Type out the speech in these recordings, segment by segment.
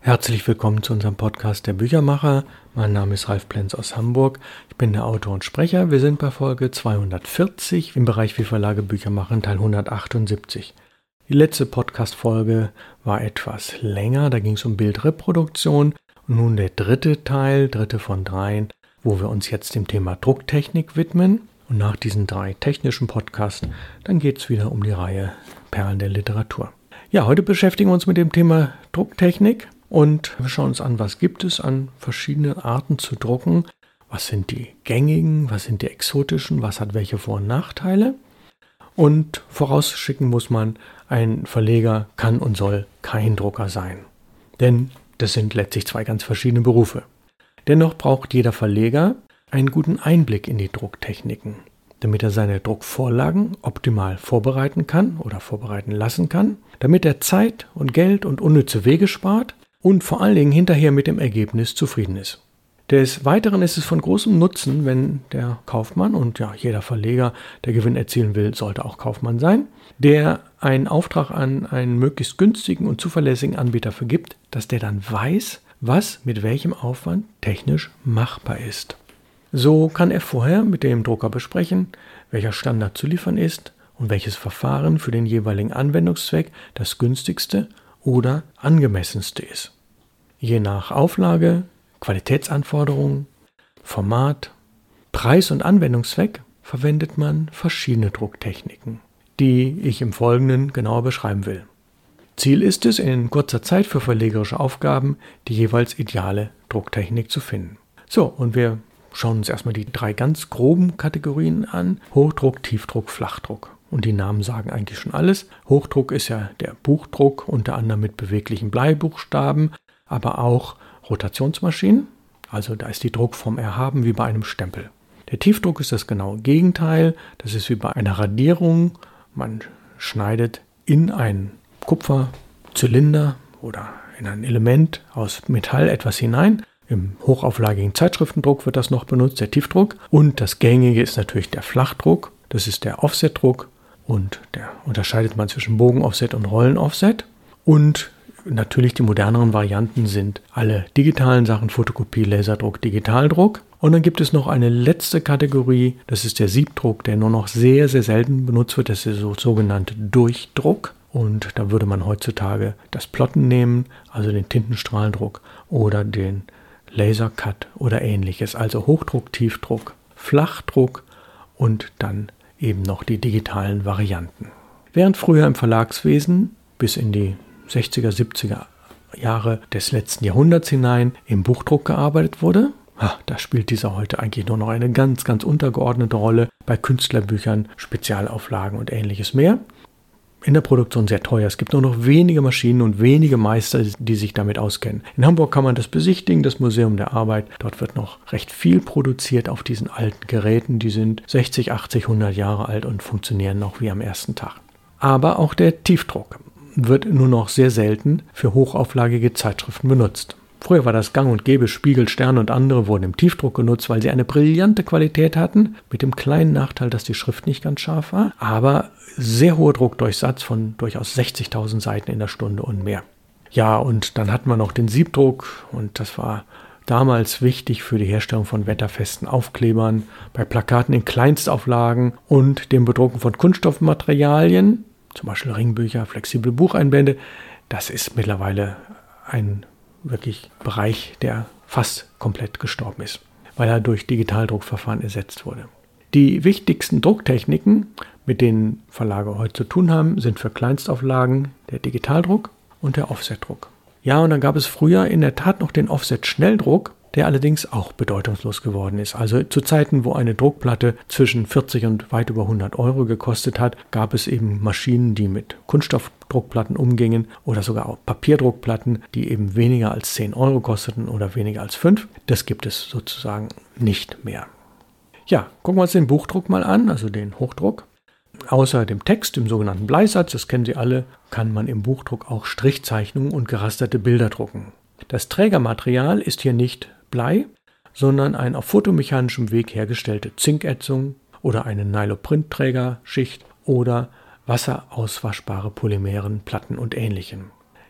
Herzlich willkommen zu unserem Podcast der Büchermacher. Mein Name ist Ralf Plenz aus Hamburg. Ich bin der Autor und Sprecher. Wir sind bei Folge 240 im Bereich Wie Verlage Bücher machen, Teil 178. Die letzte Podcast-Folge war etwas länger, da ging es um Bildreproduktion. Und nun der dritte von 3, wo wir uns jetzt dem Thema Drucktechnik widmen. Und nach diesen 3 technischen Podcasts, dann geht es wieder um die Reihe Perlen der Literatur. Ja, heute beschäftigen wir uns mit dem Thema Drucktechnik. Und wir schauen uns an, was gibt es an verschiedenen Arten zu drucken, was sind die gängigen, was sind die exotischen, was hat welche Vor- und Nachteile. Und vorausschicken muss man, ein Verleger kann und soll kein Drucker sein. Denn das sind letztlich 2 ganz verschiedene Berufe. Dennoch braucht jeder Verleger einen guten Einblick in die Drucktechniken, damit er seine Druckvorlagen optimal vorbereiten kann oder vorbereiten lassen kann, damit er Zeit und Geld und unnütze Wege spart und vor allen Dingen hinterher mit dem Ergebnis zufrieden ist. Des Weiteren ist es von großem Nutzen, wenn der Kaufmann, und ja, jeder Verleger, der Gewinn erzielen will, sollte auch Kaufmann sein, der einen Auftrag an einen möglichst günstigen und zuverlässigen Anbieter vergibt, dass der dann weiß, was mit welchem Aufwand technisch machbar ist. So kann er vorher mit dem Drucker besprechen, welcher Standard zu liefern ist und welches Verfahren für den jeweiligen Anwendungszweck das günstigste oder angemessenste ist. Je nach Auflage, Qualitätsanforderungen, Format, Preis und Anwendungszweck verwendet man verschiedene Drucktechniken, die ich im Folgenden genauer beschreiben will. Ziel ist es, in kurzer Zeit für verlegerische Aufgaben die jeweils ideale Drucktechnik zu finden. So, und wir schauen uns erstmal die 3 ganz groben Kategorien an: Hochdruck, Tiefdruck, Flachdruck. Und die Namen sagen eigentlich schon alles. Hochdruck ist ja der Buchdruck, unter anderem mit beweglichen Bleibuchstaben, aber auch Rotationsmaschinen. Also da ist die Druckform erhaben wie bei einem Stempel. Der Tiefdruck ist das genaue Gegenteil. Das ist wie bei einer Radierung. Man schneidet in einen Kupferzylinder oder in ein Element aus Metall etwas hinein. Im hochauflagigen Zeitschriftendruck wird das noch benutzt, der Tiefdruck. Und das gängige ist natürlich der Flachdruck. Das ist der Offsetdruck. Und der unterscheidet man zwischen Bogenoffset und Rollenoffset. Und natürlich die moderneren Varianten sind alle digitalen Sachen: Fotokopie, Laserdruck, Digitaldruck. Und dann gibt es noch eine letzte Kategorie, das ist der Siebdruck, der nur noch sehr, sehr selten benutzt wird. Das ist der sogenannte Durchdruck. Und da würde man heutzutage das Plotten nehmen, also den Tintenstrahlendruck oder den Lasercut oder ähnliches. Also Hochdruck, Tiefdruck, Flachdruck und dann eben noch die digitalen Varianten. Während früher im Verlagswesen bis in die 60er, 70er Jahre des letzten Jahrhunderts hinein im Buchdruck gearbeitet wurde, da spielt dieser heute eigentlich nur noch eine ganz, ganz untergeordnete Rolle bei Künstlerbüchern, Spezialauflagen und ähnliches mehr. In der Produktion sehr teuer. Es gibt nur noch wenige Maschinen und wenige Meister, die sich damit auskennen. In Hamburg kann man das besichtigen, das Museum der Arbeit. Dort wird noch recht viel produziert auf diesen alten Geräten. Die sind 60, 80, 100 Jahre alt und funktionieren noch wie am ersten Tag. Aber auch der Tiefdruck wird nur noch sehr selten für hochauflagige Zeitschriften benutzt. Früher war das gang und gäbe, Spiegel, Stern und andere wurden im Tiefdruck genutzt, weil sie eine brillante Qualität hatten, mit dem kleinen Nachteil, dass die Schrift nicht ganz scharf war, aber sehr hoher Druckdurchsatz von durchaus 60.000 Seiten in der Stunde und mehr. Ja, und dann hatten wir noch den Siebdruck, und das war damals wichtig für die Herstellung von wetterfesten Aufklebern, bei Plakaten in Kleinstauflagen und dem Bedrucken von Kunststoffmaterialien, zum Beispiel Ringbücher, flexible Bucheinbände. Das ist mittlerweile ein wirklich Bereich, der fast komplett gestorben ist, weil er durch Digitaldruckverfahren ersetzt wurde. Die wichtigsten Drucktechniken, mit denen Verlage heute zu tun haben, sind für Kleinstauflagen der Digitaldruck und der Offsetdruck. Ja, und dann gab es früher in der Tat noch den Offset-Schnelldruck, der allerdings auch bedeutungslos geworden ist. Also zu Zeiten, wo eine Druckplatte zwischen 40 und weit über 100 Euro gekostet hat, gab es eben Maschinen, die mit Kunststoffdruckplatten umgingen oder sogar auch Papierdruckplatten, die eben weniger als 10 Euro kosteten oder weniger als 5. Das gibt es sozusagen nicht mehr. Ja, gucken wir uns den Buchdruck mal an, also den Hochdruck. Außer dem Text, dem sogenannten Bleisatz, das kennen Sie alle, kann man im Buchdruck auch Strichzeichnungen und gerasterte Bilder drucken. Das Trägermaterial ist hier nicht Blei, sondern ein auf fotomechanischem Weg hergestellte Zinkätzung oder eine Nyloprintträgerschicht oder wasserauswaschbare Polymeren, Platten und Ähnlichem.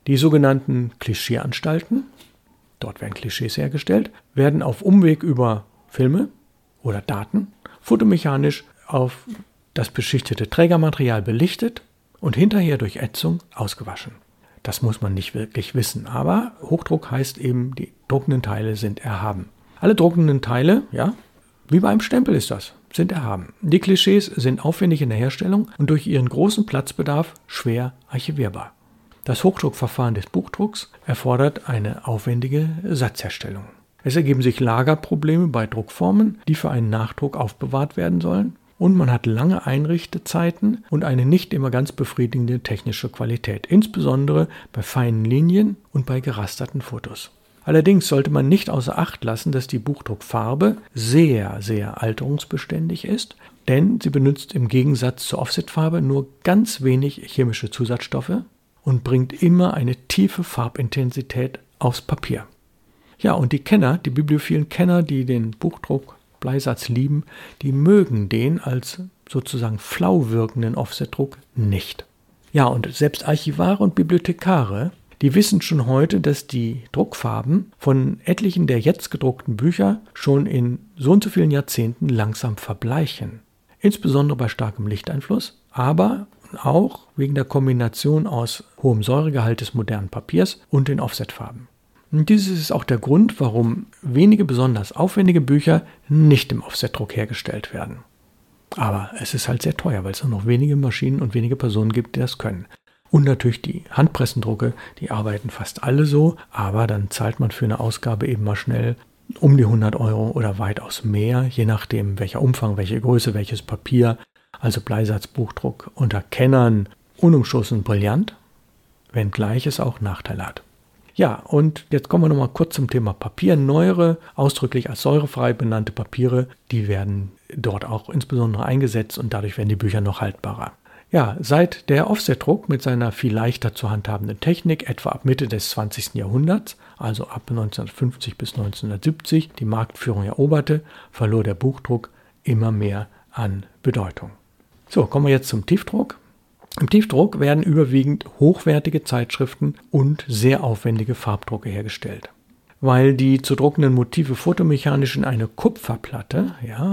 Die sogenannten Klischeeanstalten, dort werden Klischees hergestellt, werden auf Umweg über Filme oder Daten fotomechanisch auf das beschichtete Trägermaterial belichtet und hinterher durch Ätzung ausgewaschen. Das muss man nicht wirklich wissen, aber Hochdruck heißt eben, die druckenden Teile sind erhaben. Alle druckenden Teile, ja, wie beim Stempel ist das, sind erhaben. Die Klischees sind aufwendig in der Herstellung und durch ihren großen Platzbedarf schwer archivierbar. Das Hochdruckverfahren des Buchdrucks erfordert eine aufwendige Satzherstellung. Es ergeben sich Lagerprobleme bei Druckformen, die für einen Nachdruck aufbewahrt werden sollen. Und man hat lange Einrichtzeiten und eine nicht immer ganz befriedigende technische Qualität, insbesondere bei feinen Linien und bei gerasterten Fotos. Allerdings sollte man nicht außer Acht lassen, dass die Buchdruckfarbe sehr, sehr alterungsbeständig ist, denn sie benutzt im Gegensatz zur Offsetfarbe nur ganz wenig chemische Zusatzstoffe und bringt immer eine tiefe Farbintensität aufs Papier. Ja, und die bibliophilen Kenner, die den Buchdruck-Bleisatz lieben, die mögen den als sozusagen flau wirkenden Offsetdruck nicht. Ja, und selbst Archivare und Bibliothekare, die wissen schon heute, dass die Druckfarben von etlichen der jetzt gedruckten Bücher schon in so und so vielen Jahrzehnten langsam verbleichen. Insbesondere bei starkem Lichteinfluss, aber auch wegen der Kombination aus hohem Säuregehalt des modernen Papiers und den Offsetfarben. Und dieses ist auch der Grund, warum wenige besonders aufwendige Bücher nicht im Offsetdruck hergestellt werden. Aber es ist halt sehr teuer, weil es nur noch wenige Maschinen und wenige Personen gibt, die das können. Und natürlich die Handpressendrucke, die arbeiten fast alle so, aber dann zahlt man für eine Ausgabe eben mal schnell um die 100 € oder weitaus mehr, je nachdem welcher Umfang, welche Größe, welches Papier. Also Bleisatzbuchdruck unter Kennern unumschossen brillant, wenngleich es auch Nachteile hat. Ja, und jetzt kommen wir nochmal kurz zum Thema Papier. Neuere, ausdrücklich als säurefrei benannte Papiere, die werden dort auch insbesondere eingesetzt und dadurch werden die Bücher noch haltbarer. Ja, seit der Offsetdruck mit seiner viel leichter zu handhabenden Technik, etwa ab Mitte des 20. Jahrhunderts, also ab 1950 bis 1970, die Marktführung eroberte, verlor der Buchdruck immer mehr an Bedeutung. So, kommen wir jetzt zum Tiefdruck. Im Tiefdruck werden überwiegend hochwertige Zeitschriften und sehr aufwendige Farbdrucke hergestellt. Weil die zu druckenden Motive fotomechanisch in eine Kupferplatte,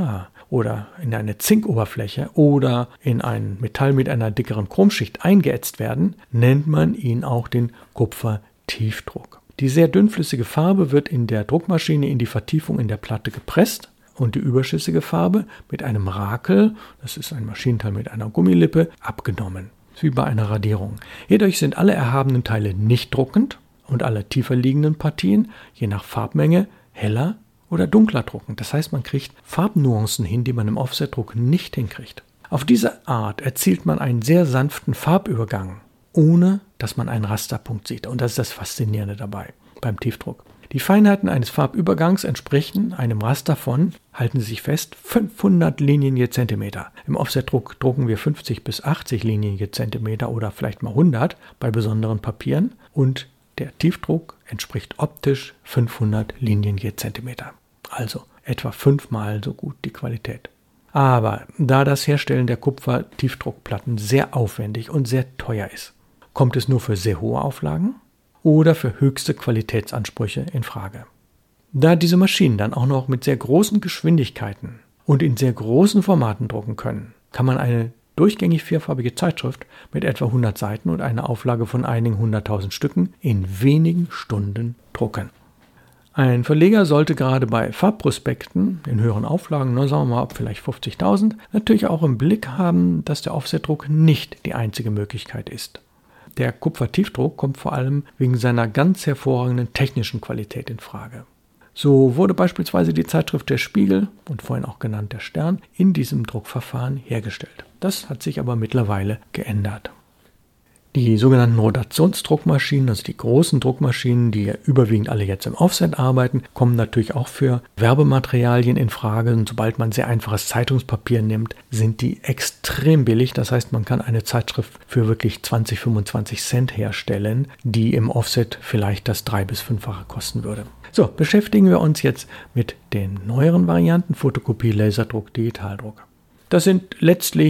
oder in eine Zinkoberfläche oder in ein Metall mit einer dickeren Chromschicht eingeätzt werden, nennt man ihn auch den Kupfertiefdruck. Die sehr dünnflüssige Farbe wird in der Druckmaschine in die Vertiefung in der Platte gepresst und die überschüssige Farbe mit einem Rakel, das ist ein Maschinenteil mit einer Gummilippe, abgenommen. Das ist wie bei einer Radierung. Hierdurch sind alle erhabenen Teile nicht druckend und alle tiefer liegenden Partien, je nach Farbmenge, heller oder dunkler druckend. Das heißt, man kriegt Farbnuancen hin, die man im Offsetdruck nicht hinkriegt. Auf diese Art erzielt man einen sehr sanften Farbübergang, ohne dass man einen Rasterpunkt sieht. Und das ist das Faszinierende dabei beim Tiefdruck. Die Feinheiten eines Farbübergangs entsprechen einem Raster von, halten Sie sich fest, 500 Linien je Zentimeter. Im Offsetdruck drucken wir 50 bis 80 Linien je Zentimeter oder vielleicht mal 100 bei besonderen Papieren und der Tiefdruck entspricht optisch 500 Linien je Zentimeter. Also etwa 5-mal so gut die Qualität. Aber da das Herstellen der Kupfer-Tiefdruckplatten sehr aufwendig und sehr teuer ist, kommt es nur für sehr hohe Auflagen oder für höchste Qualitätsansprüche in Frage. Da diese Maschinen dann auch noch mit sehr großen Geschwindigkeiten und in sehr großen Formaten drucken können, kann man eine durchgängig vierfarbige Zeitschrift mit etwa 100 Seiten und einer Auflage von einigen 100.000 Stücken in wenigen Stunden drucken. Ein Verleger sollte gerade bei Farbprospekten in höheren Auflagen, sagen wir mal ab vielleicht 50.000, natürlich auch im Blick haben, dass der Offsetdruck nicht die einzige Möglichkeit ist. Der Kupfertiefdruck kommt vor allem wegen seiner ganz hervorragenden technischen Qualität in Frage. So wurde beispielsweise die Zeitschrift Der Spiegel und vorhin auch genannt Der Stern in diesem Druckverfahren hergestellt. Das hat sich aber mittlerweile geändert. Die sogenannten Rotationsdruckmaschinen, also die großen Druckmaschinen, die ja überwiegend alle jetzt im Offset arbeiten, kommen natürlich auch für Werbematerialien in Frage. Und sobald man sehr einfaches Zeitungspapier nimmt, sind die extrem billig. Das heißt, man kann eine Zeitschrift für wirklich 20, 25 Cent herstellen, die im Offset vielleicht das 3- bis 5-fache kosten würde. So, beschäftigen wir uns jetzt mit den neueren Varianten, Fotokopie, Laserdruck, Digitaldruck. Das sind letztlich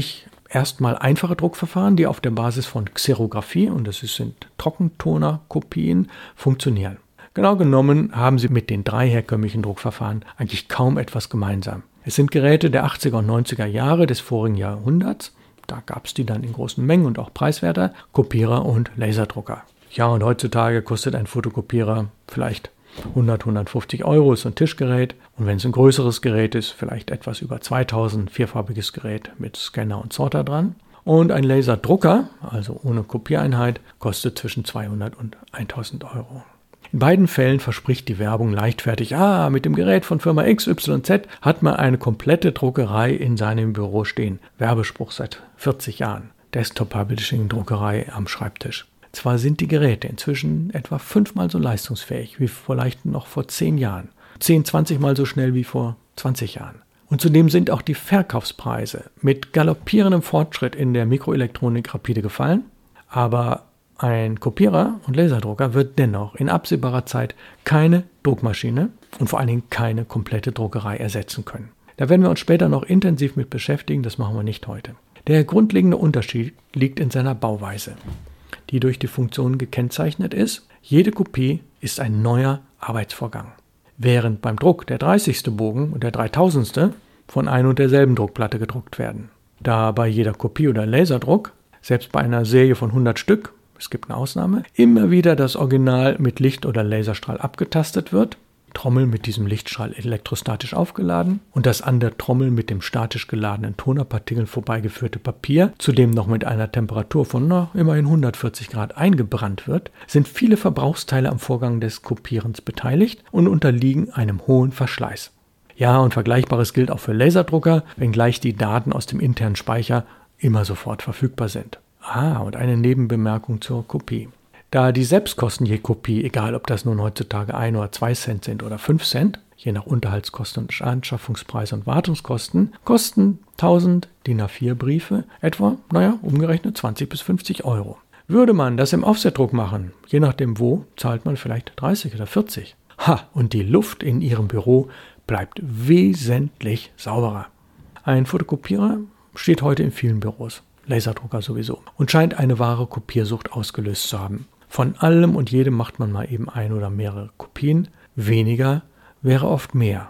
erstmal einfache Druckverfahren, die auf der Basis von Xerographie, und das sind Trockentonerkopien, funktionieren. Genau genommen haben sie mit den 3 herkömmlichen Druckverfahren eigentlich kaum etwas gemeinsam. Es sind Geräte der 80er und 90er Jahre des vorigen Jahrhunderts. Da gab es die dann in großen Mengen und auch preiswerter, Kopierer und Laserdrucker. Ja, und heutzutage kostet ein Fotokopierer vielleicht 100, 150 Euro, ist so ein Tischgerät. Und wenn es ein größeres Gerät ist, vielleicht etwas über 2000, vierfarbiges Gerät mit Scanner und Sorter dran. Und ein Laserdrucker, also ohne Kopiereinheit, kostet zwischen 200 und 1000 Euro. In beiden Fällen verspricht die Werbung leichtfertig, mit dem Gerät von Firma XYZ hat man eine komplette Druckerei in seinem Büro stehen. Werbespruch seit 40 Jahren. Desktop-Publishing-Druckerei am Schreibtisch. Zwar sind die Geräte inzwischen etwa 5-mal so leistungsfähig wie vielleicht noch vor 10 Jahren. 10, 20-mal so schnell wie vor 20 Jahren. Und zudem sind auch die Verkaufspreise mit galoppierendem Fortschritt in der Mikroelektronik rapide gefallen. Aber ein Kopierer und Laserdrucker wird dennoch in absehbarer Zeit keine Druckmaschine und vor allen Dingen keine komplette Druckerei ersetzen können. Da werden wir uns später noch intensiv mit beschäftigen, das machen wir nicht heute. Der grundlegende Unterschied liegt in seiner Bauweise, die durch die Funktion gekennzeichnet ist. Jede Kopie ist ein neuer Arbeitsvorgang. Während beim Druck der 30. Bogen und der 3000. von ein und derselben Druckplatte gedruckt werden. Da bei jeder Kopie oder Laserdruck, selbst bei einer Serie von 100 Stück, es gibt eine Ausnahme, immer wieder das Original mit Licht- oder Laserstrahl abgetastet wird, Trommel mit diesem Lichtstrahl elektrostatisch aufgeladen und das an der Trommel mit dem statisch geladenen Tonerpartikeln vorbeigeführte Papier, zudem noch mit einer Temperatur von immerhin 140 Grad eingebrannt wird, sind viele Verbrauchsteile am Vorgang des Kopierens beteiligt und unterliegen einem hohen Verschleiß. Ja, und Vergleichbares gilt auch für Laserdrucker, wenngleich die Daten aus dem internen Speicher immer sofort verfügbar sind. Und eine Nebenbemerkung zur Kopie. Da die Selbstkosten je Kopie, egal ob das nun heutzutage 1 oder 2 Cent sind oder 5 Cent, je nach Unterhaltskosten und Anschaffungspreis und Wartungskosten, kosten 1000 DIN A4 Briefe etwa, umgerechnet 20 bis 50 Euro. Würde man das im Offsetdruck machen, je nachdem wo, zahlt man vielleicht 30 oder 40. Und die Luft in Ihrem Büro bleibt wesentlich sauberer. Ein Fotokopierer steht heute in vielen Büros. Laserdrucker sowieso, und scheint eine wahre Kopiersucht ausgelöst zu haben. Von allem und jedem macht man mal eben 1 oder mehrere Kopien. Weniger wäre oft mehr.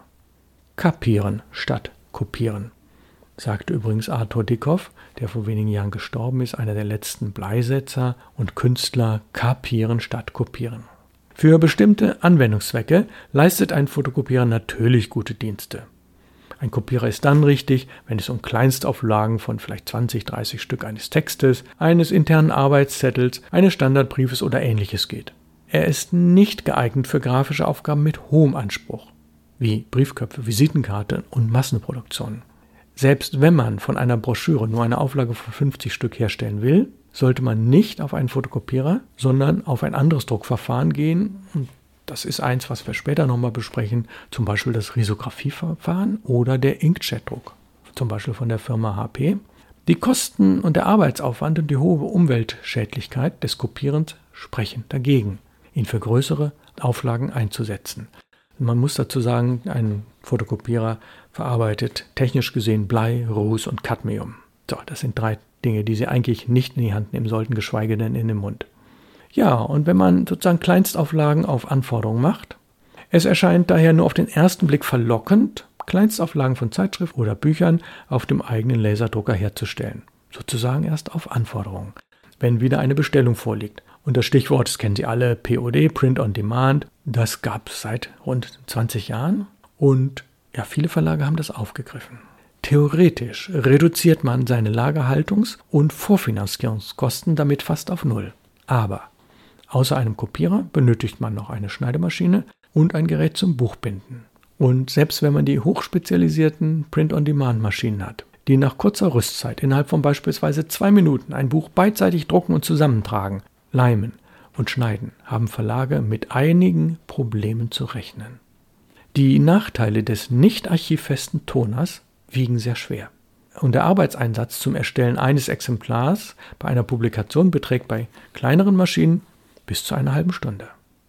Kapieren statt kopieren, sagte übrigens Arthur Dickhoff, der vor wenigen Jahren gestorben ist, einer der letzten Bleisetzer und Künstler. Kapieren statt kopieren. Für bestimmte Anwendungszwecke leistet ein Fotokopierer natürlich gute Dienste. Ein Kopierer ist dann richtig, wenn es um Kleinstauflagen von vielleicht 20, 30 Stück eines Textes, eines internen Arbeitszettels, eines Standardbriefes oder Ähnliches geht. Er ist nicht geeignet für grafische Aufgaben mit hohem Anspruch, wie Briefköpfe, Visitenkarte und Massenproduktionen. Selbst wenn man von einer Broschüre nur eine Auflage von 50 Stück herstellen will, sollte man nicht auf einen Fotokopierer, sondern auf ein anderes Druckverfahren gehen. Das ist eins, was wir später nochmal besprechen, zum Beispiel das Risografieverfahren oder der Inkjet-Druck, zum Beispiel von der Firma HP. Die Kosten und der Arbeitsaufwand und die hohe Umweltschädlichkeit des Kopierens sprechen dagegen, ihn für größere Auflagen einzusetzen. Man muss dazu sagen, ein Fotokopierer verarbeitet technisch gesehen Blei, Ruß und Cadmium. Das sind 3 Dinge, die Sie eigentlich nicht in die Hand nehmen sollten, geschweige denn in den Mund. Ja, und wenn man sozusagen Kleinstauflagen auf Anforderung macht, es erscheint daher nur auf den ersten Blick verlockend, Kleinstauflagen von Zeitschriften oder Büchern auf dem eigenen Laserdrucker herzustellen. Sozusagen erst auf Anforderung, wenn wieder eine Bestellung vorliegt. Und das Stichwort, das kennen Sie alle, POD, Print on Demand, das gab es seit rund 20 Jahren und viele Verlage haben das aufgegriffen. Theoretisch reduziert man seine Lagerhaltungs- und Vorfinanzierungskosten damit fast auf 0. Aber außer einem Kopierer benötigt man noch eine Schneidemaschine und ein Gerät zum Buchbinden. Und selbst wenn man die hochspezialisierten Print-on-Demand-Maschinen hat, die nach kurzer Rüstzeit innerhalb von beispielsweise 2 Minuten ein Buch beidseitig drucken und zusammentragen, leimen und schneiden, haben Verlage mit einigen Problemen zu rechnen. Die Nachteile des nicht archivfesten Toners wiegen sehr schwer. Und der Arbeitseinsatz zum Erstellen eines Exemplars bei einer Publikation beträgt bei kleineren Maschinen bis zu einer halben Stunde.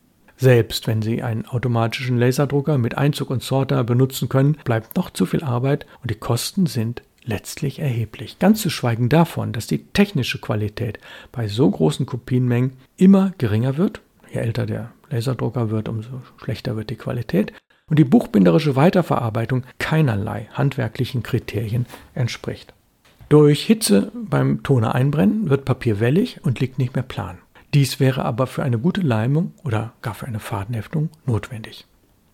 Selbst wenn Sie einen automatischen Laserdrucker mit Einzug und Sorter benutzen können, bleibt noch zu viel Arbeit und die Kosten sind letztlich erheblich. Ganz zu schweigen davon, dass die technische Qualität bei so großen Kopienmengen immer geringer wird. Je älter der Laserdrucker wird, umso schlechter wird die Qualität. Und die buchbinderische Weiterverarbeitung keinerlei handwerklichen Kriterien entspricht. Durch Hitze beim Toner einbrennen wird Papier wellig und liegt nicht mehr plan. Dies wäre aber für eine gute Leimung oder gar für eine Fadenheftung notwendig.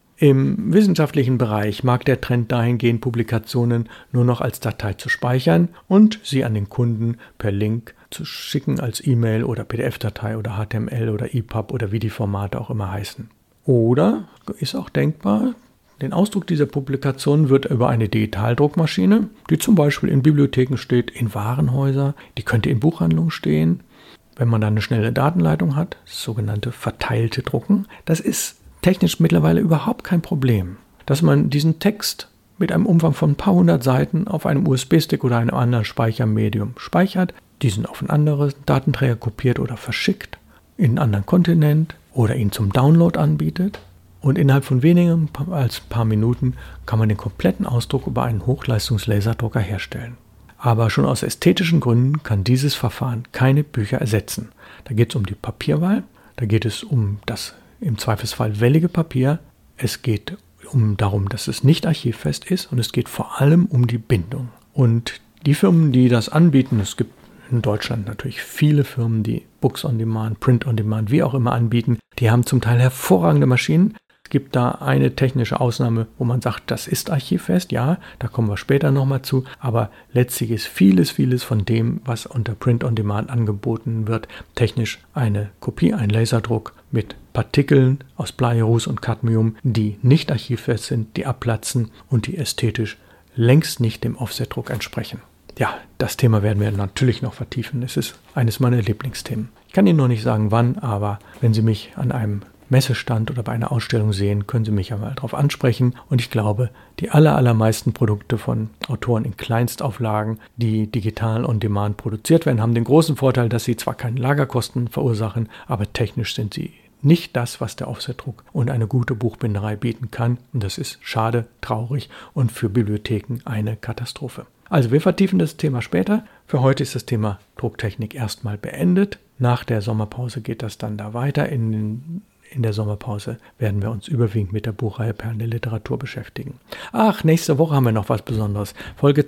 Im wissenschaftlichen Bereich mag der Trend dahin gehen, Publikationen nur noch als Datei zu speichern und sie an den Kunden per Link zu schicken als E-Mail oder PDF-Datei oder HTML oder EPUB oder wie die Formate auch immer heißen. Oder ist auch denkbar, den Ausdruck dieser Publikation wird über eine Digitaldruckmaschine, die zum Beispiel in Bibliotheken steht, in Warenhäuser, die könnte in Buchhandlungen stehen. Wenn man dann eine schnelle Datenleitung hat, das sogenannte verteilte Drucken, das ist technisch mittlerweile überhaupt kein Problem. Dass man diesen Text mit einem Umfang von ein paar hundert Seiten auf einem USB-Stick oder einem anderen Speichermedium speichert, diesen auf einen anderen Datenträger kopiert oder verschickt, in einen anderen Kontinent oder ihn zum Download anbietet. Und innerhalb von weniger als ein paar Minuten kann man den kompletten Ausdruck über einen Hochleistungs-Laserdrucker herstellen. Aber schon aus ästhetischen Gründen kann dieses Verfahren keine Bücher ersetzen. Da geht es um die Papierwahl, da geht es um das im Zweifelsfall wellige Papier, es geht darum, dass es nicht archivfest ist und es geht vor allem um die Bindung. Und die Firmen, die das anbieten, es gibt in Deutschland natürlich viele Firmen, die Books on Demand, Print on Demand, wie auch immer anbieten, die haben zum Teil hervorragende Maschinen. Es gibt da eine technische Ausnahme, wo man sagt, das ist archivfest, ja, da kommen wir später nochmal zu, aber letztlich ist vieles von dem, was unter Print on Demand angeboten wird, technisch eine Kopie, ein Laserdruck mit Partikeln aus Blei, Ruß und Cadmium, die nicht archivfest sind, die abplatzen und die ästhetisch längst nicht dem Offsetdruck entsprechen. Ja, das Thema werden wir natürlich noch vertiefen. Es ist eines meiner Lieblingsthemen. Ich kann Ihnen noch nicht sagen, wann, aber wenn Sie mich an einem Messestand oder bei einer Ausstellung sehen, können Sie mich ja mal darauf ansprechen. Und ich glaube, die allermeisten Produkte von Autoren in Kleinstauflagen, die digital on demand produziert werden, haben den großen Vorteil, dass sie zwar keine Lagerkosten verursachen, aber technisch sind sie nicht das, was der Offsetdruck und eine gute Buchbinderei bieten kann. Und das ist schade, traurig und für Bibliotheken eine Katastrophe. Also wir vertiefen das Thema später. Für heute ist das Thema Drucktechnik erstmal beendet. Nach der Sommerpause geht das dann da weiter. In der Sommerpause werden wir uns überwiegend mit der Buchreihe Perlen der Literatur beschäftigen. Ach, nächste Woche haben wir noch was Besonderes. Folge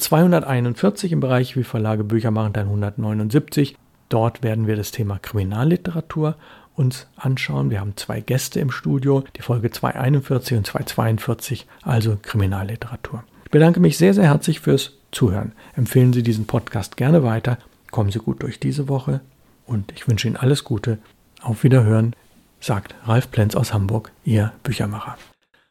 241 im Bereich Wie Verlage Bücher machen, dann 179. Dort werden wir das Thema Kriminalliteratur uns anschauen. Wir haben 2 Gäste im Studio, die Folge 241 und 242, also Kriminalliteratur. Ich bedanke mich sehr herzlich fürs Zuhören. Empfehlen Sie diesen Podcast gerne weiter. Kommen Sie gut durch diese Woche und ich wünsche Ihnen alles Gute. Auf Wiederhören, sagt Ralf Plenz aus Hamburg, Ihr Büchermacher.